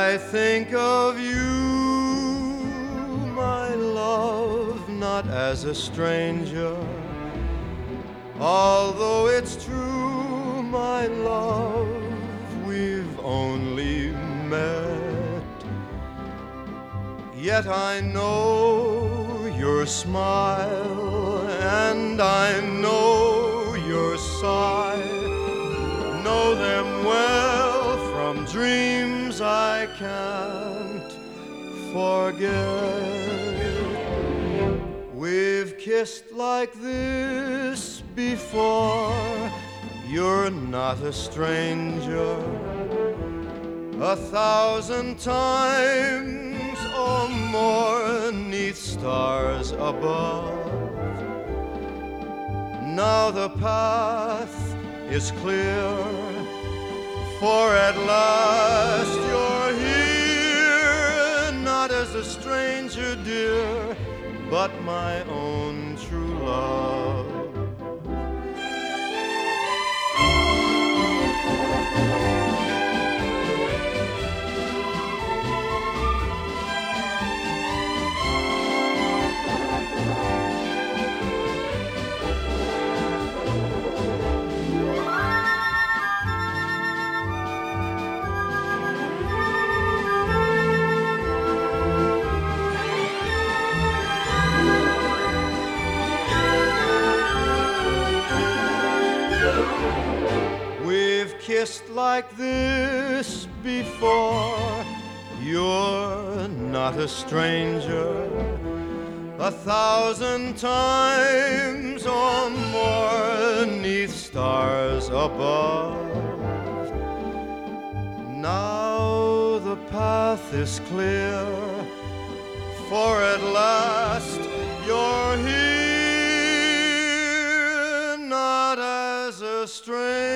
I think of you, my love, not as a stranger. Although it's true, my love, we've only met. Yet I know your smile, and I know your sigh. Know them well from dreams I can't forget. We've kissed like this before. You're not a stranger. 1,000 times or more 'neath stars above. Now the path is clear, for at last you're here, not as a stranger, dear, but my own true love. Kissed like this before. You're not a stranger. 1,000 times or more 'neath stars above. Now the path is clear, for at last you're here, not as a stranger,